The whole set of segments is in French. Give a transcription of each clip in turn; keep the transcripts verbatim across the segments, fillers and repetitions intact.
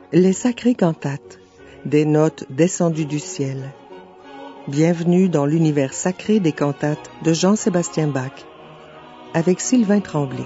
Les sacrées cantates, des notes descendues du ciel. Bienvenue dans l'univers sacré des cantates de Jean-Sébastien Bach, avec Sylvain Tremblay.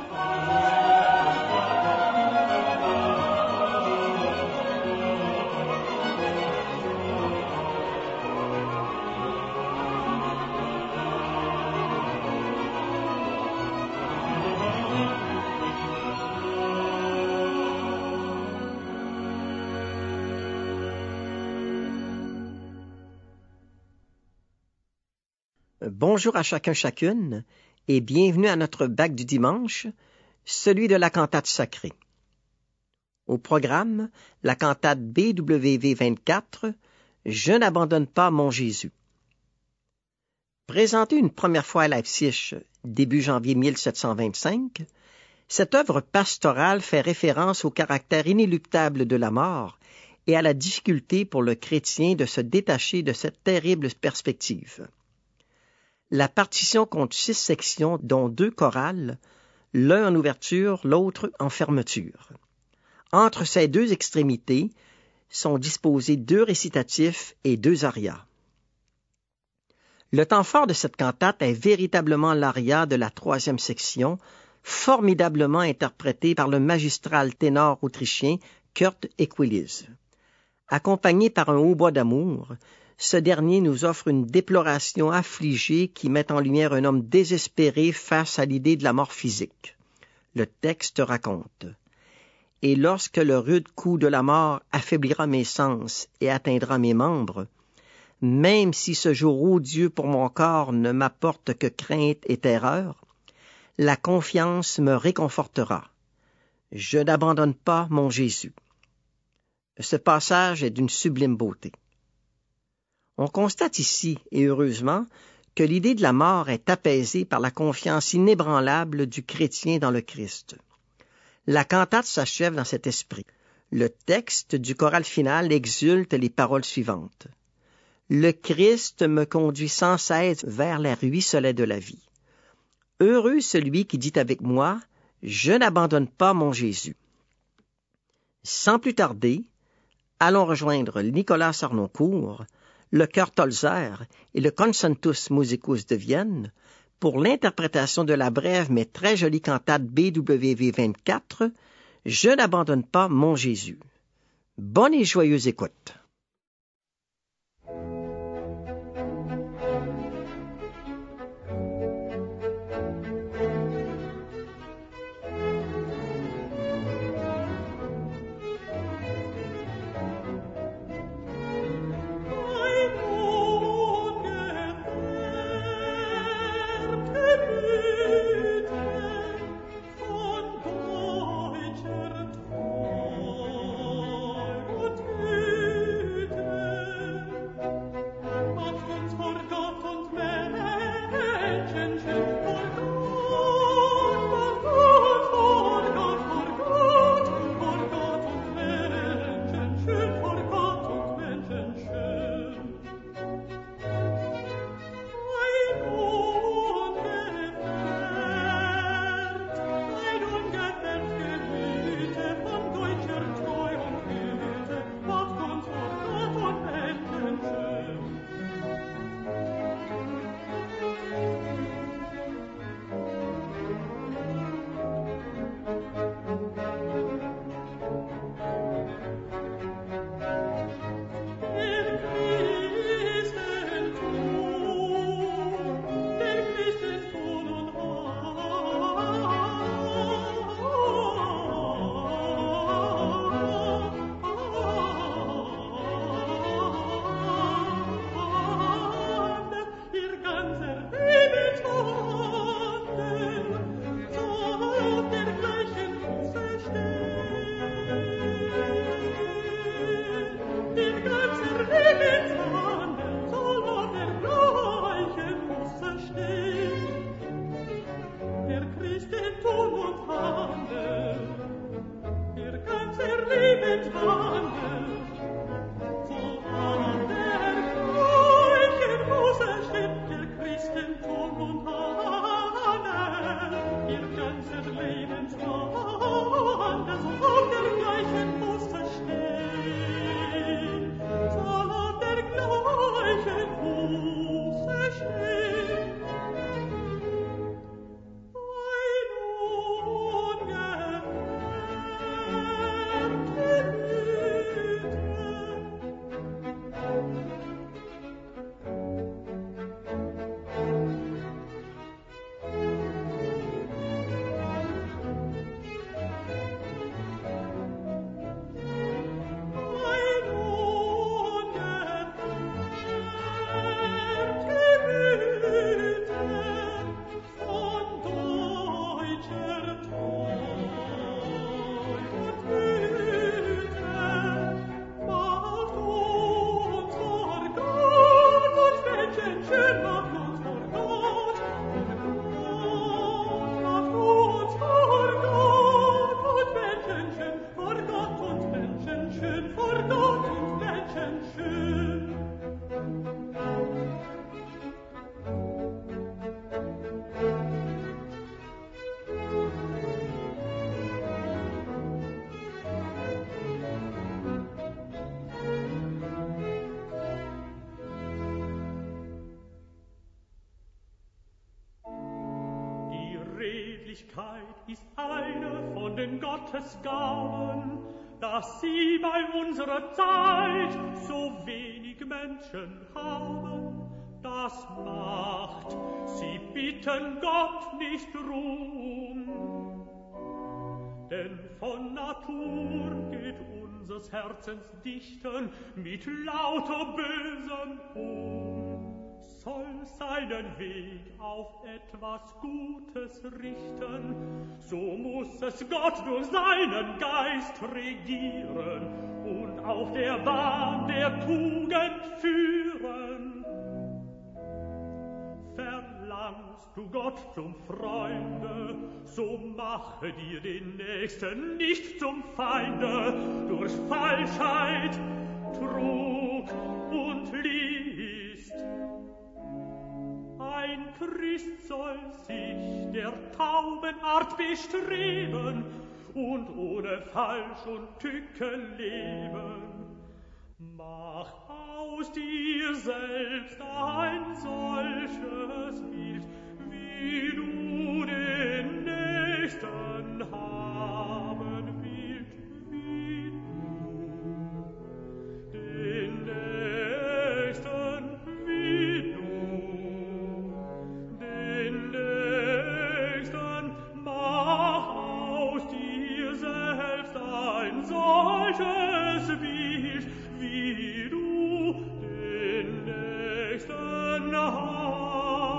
Bonjour à chacun chacune et bienvenue à notre Bach du dimanche, celui de la cantate sacrée. Au programme, la cantate B W V vingt-quatre, « Je n'abandonne pas mon Jésus ». Présentée une première fois à Leipzig début janvier mille sept cent vingt-cinq, cette œuvre pastorale fait référence au caractère inéluctable de la mort et à la difficulté pour le chrétien de se détacher de cette terrible perspective. La partition compte six sections, dont deux chorales, l'un en ouverture, l'autre en fermeture. Entre ces deux extrémités sont disposés deux récitatifs et deux arias. Le temps fort de cette cantate est véritablement l'aria de la troisième section, formidablement interprété par le magistral ténor autrichien Kurt Equelize. Accompagné par un hautbois d'amour, ce dernier nous offre une déploration affligée qui met en lumière un homme désespéré face à l'idée de la mort physique. Le texte raconte « Et lorsque le rude coup de la mort affaiblira mes sens et atteindra mes membres, même si ce jour odieux pour mon corps ne m'apporte que crainte et terreur, la confiance me réconfortera. Je n'abandonne pas mon Jésus. » Ce passage est d'une sublime beauté. On constate ici, et heureusement, que l'idée de la mort est apaisée par la confiance inébranlable du chrétien dans le Christ. La cantate s'achève dans cet esprit. Le texte du choral final exulte les paroles suivantes. « Le Christ me conduit sans cesse vers les ruisselets de la vie. Heureux celui qui dit avec moi, je n'abandonne pas mon Jésus. » Sans plus tarder, allons rejoindre Nicolas Sarnoncourt, le chœur Tolzer et le Concentus Musicus de Vienne pour l'interprétation de la brève mais très jolie cantate B W V vingt-quatre, « Je n'abandonne pas mon Jésus ». Bonne et joyeuse écoute. Gerechtigkeit ist eine von den Gottesgaben, dass sie bei unserer Zeit so wenig Menschen haben. Das macht, sie bitten Gott nicht drum. Denn von Natur geht unseres Herzens Dichten mit lauter Bösem um. Soll seinen Weg auf etwas Gutes richten, so muss es Gott durch seinen Geist regieren und auf der Bahn der Tugend führen. Verlangst du Gott zum Freunde, so mache dir den Nächsten nicht zum Feinde durch Falschheit, Trug und List. Ein Christ soll sich der Taubenart bestreben und ohne Falsch und Tücken leben. Mach aus dir selbst ein solches Bild, wie du den Nächsten haben willst, wie du den Nächsten, wie du den Nächsten, mach aus dir selbst ein solches Bild, wie du den Nächsten hast.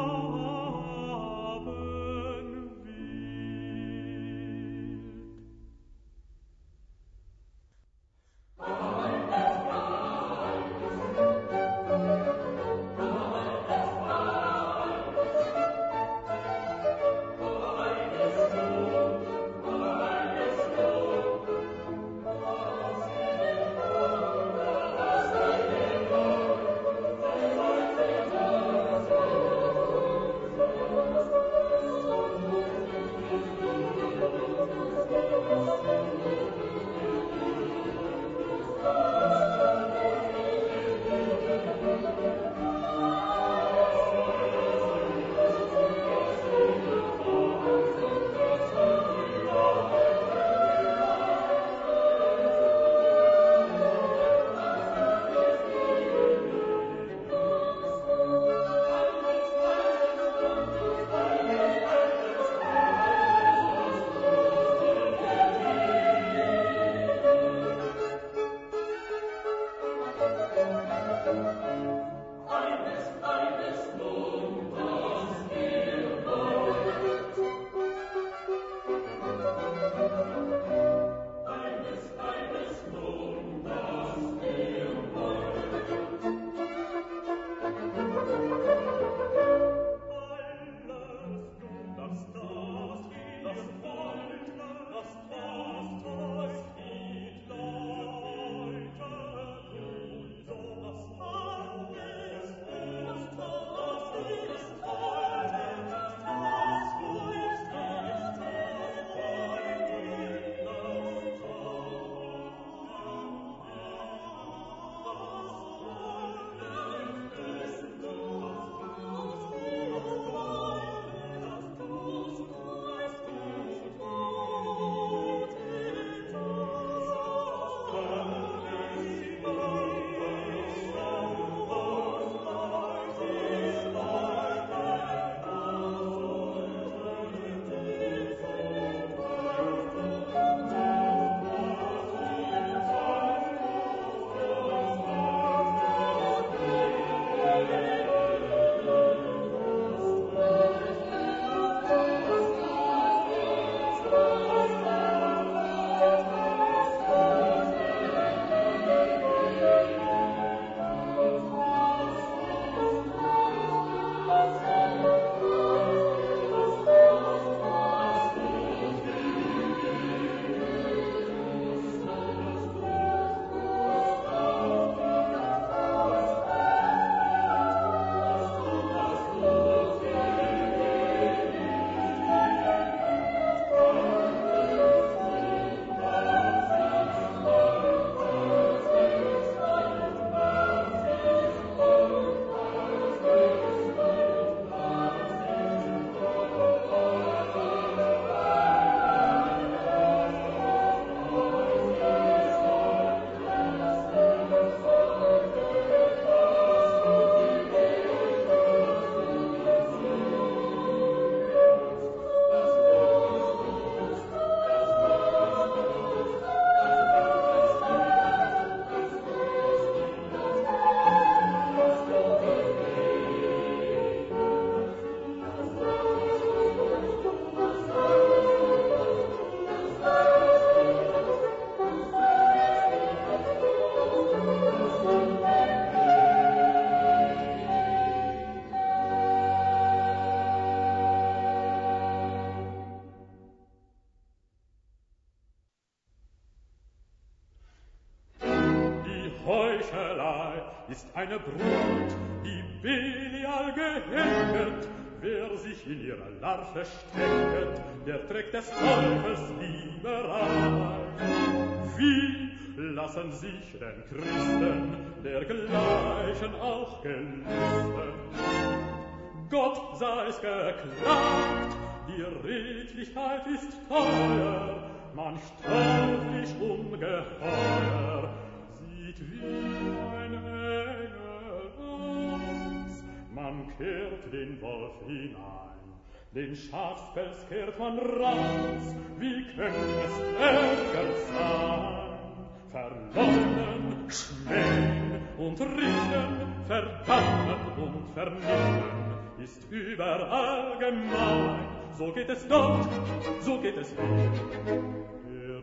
Heuchelei ist eine Brut, die Belial gehängt. Wer sich in ihrer Larve steckt, der trägt des Teufels Lieberei. Wie lassen sich denn Christen dergleichen auch gelüsten? Gott sei's geklagt, die Redlichkeit ist teuer, man sterblich ungeheuer sieht wie ein Engel aus. Man kehrt den Wolf hinein, den Schafspelz kehrt man raus. Wie könnte es ärger sein? Verleugnen, schmähen und richten, verdammen und vernichten ist überall gemein. So geht es dort, so geht es hier. Der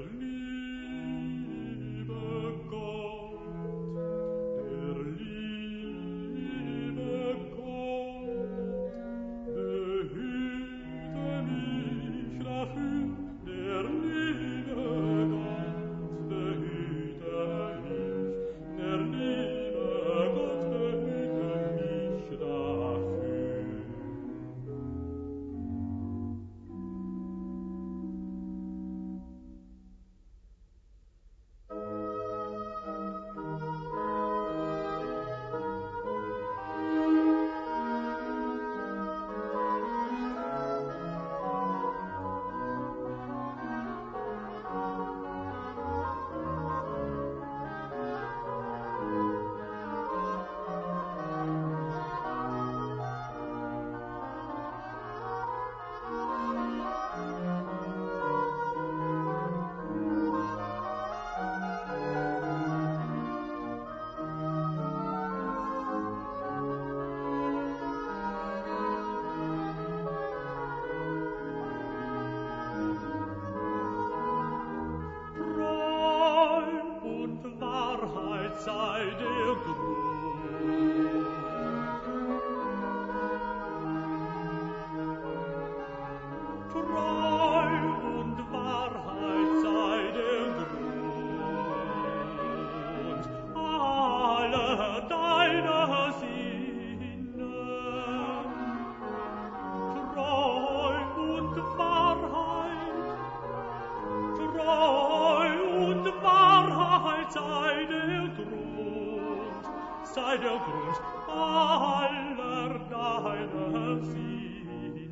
liebe Gott, der liebe Gott, behüte mich dafür. Der liebe Gott, behüte mich, der liebe Gott, behüte mich dafür. Sei der Grund. Treu und Wahrheit sei der Grund aller deiner Sinne. Treu und Wahrheit, Treu und Wahrheit sei der Grund, sei der Grund aller deiner Sinne.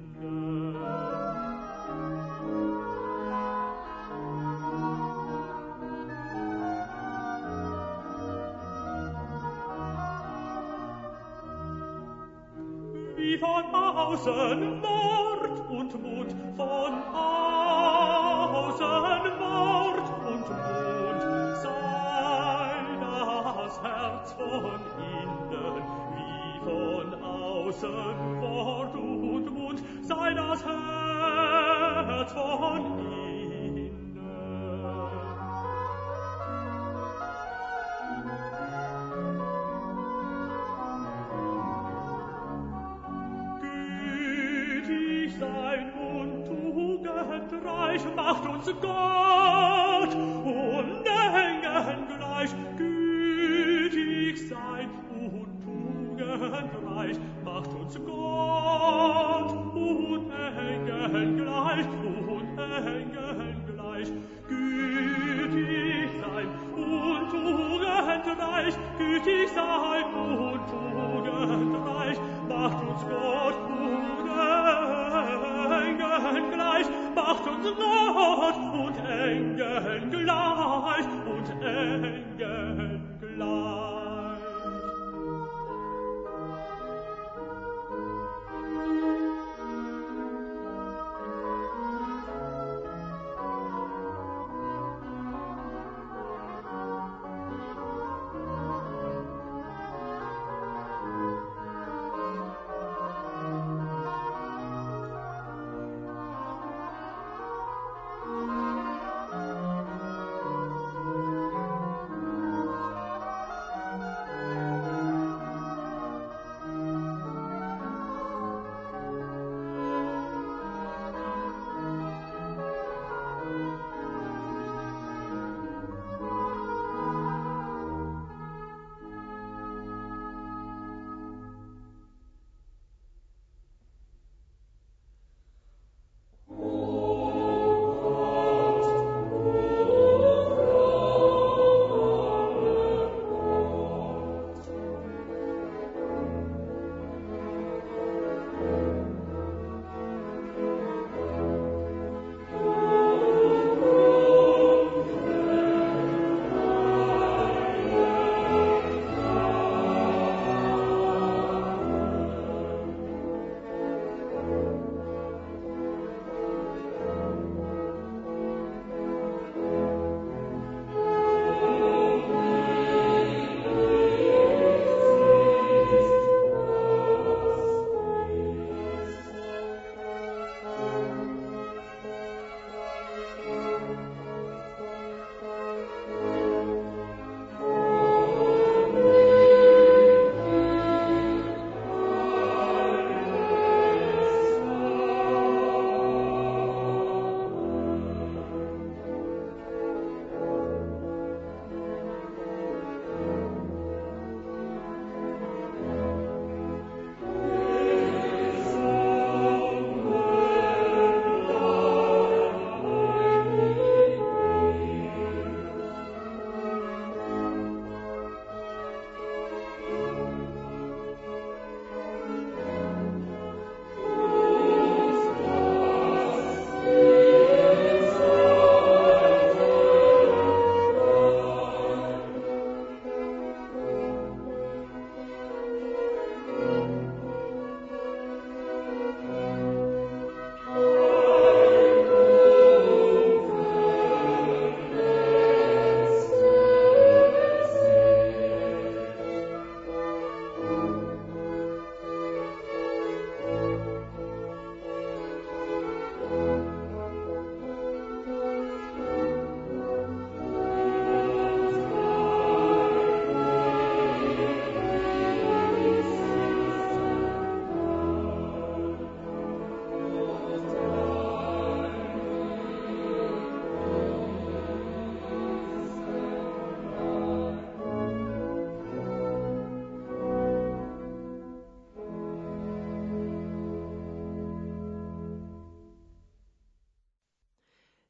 Wie von außen Wort und Mund, von außen Wort und Mund, sei das Herz von innen, wie von außen Wort und Mund, sei das Herz von innen. Gütig sein und tugendreich macht uns Gott und Engeln gleich. Gütig sein und tugendreich macht uns Gott und Engeln gleich, und Engeln gleich. Gütig sein und tugendreich, gütig sein und tugendreich macht uns Gott und Engeln gleich, macht uns Gott und Engeln gleich, und Engeln gleich.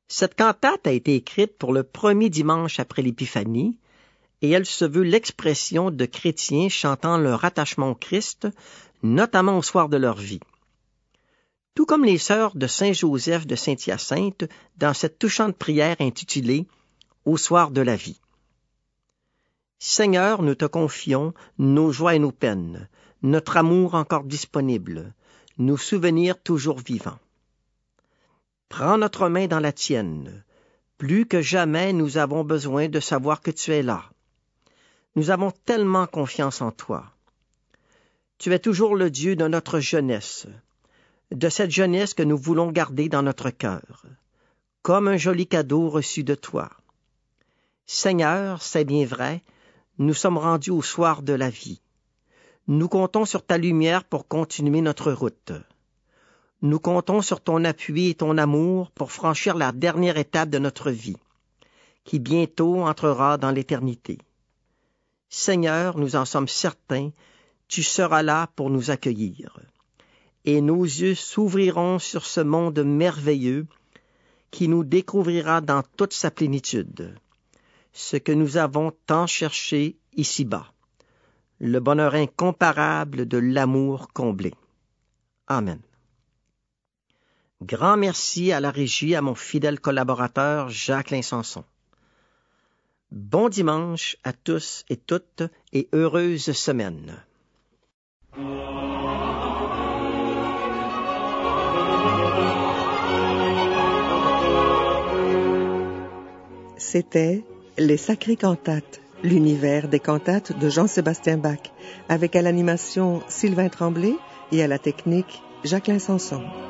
Cette cantate a été écrite pour le premier dimanche après l'Épiphanie, et elle se veut l'expression de chrétiens chantant leur attachement au Christ, notamment au soir de leur vie. Tout comme les sœurs de Saint Joseph de Saint-Hyacinthe dans cette touchante prière intitulée « Au soir de la vie ». Seigneur, nous te confions nos joies et nos peines, notre amour encore disponible, nos souvenirs toujours vivants. Prends notre main dans la tienne. Plus que jamais, nous avons besoin de savoir que tu es là. Nous avons tellement confiance en toi. Tu es toujours le Dieu de notre jeunesse, de cette jeunesse que nous voulons garder dans notre cœur, comme un joli cadeau reçu de toi. Seigneur, c'est bien vrai, nous sommes rendus au soir de la vie. Nous comptons sur ta lumière pour continuer notre route. Nous comptons sur ton appui et ton amour pour franchir la dernière étape de notre vie, qui bientôt entrera dans l'éternité. Seigneur, nous en sommes certains, tu seras là pour nous accueillir. Et nos yeux s'ouvriront sur ce monde merveilleux qui nous découvrira dans toute sa plénitude, ce que nous avons tant cherché ici-bas, le bonheur incomparable de l'amour comblé. Amen. Grand merci à la régie, à mon fidèle collaborateur Jacques Linsanson. Bon dimanche à tous et toutes et heureuse semaine. C'était Les Sacrées Cantates, l'univers des cantates de Jean-Sébastien Bach, avec à l'animation Sylvain Tremblay et à la technique Jacques Linsanson.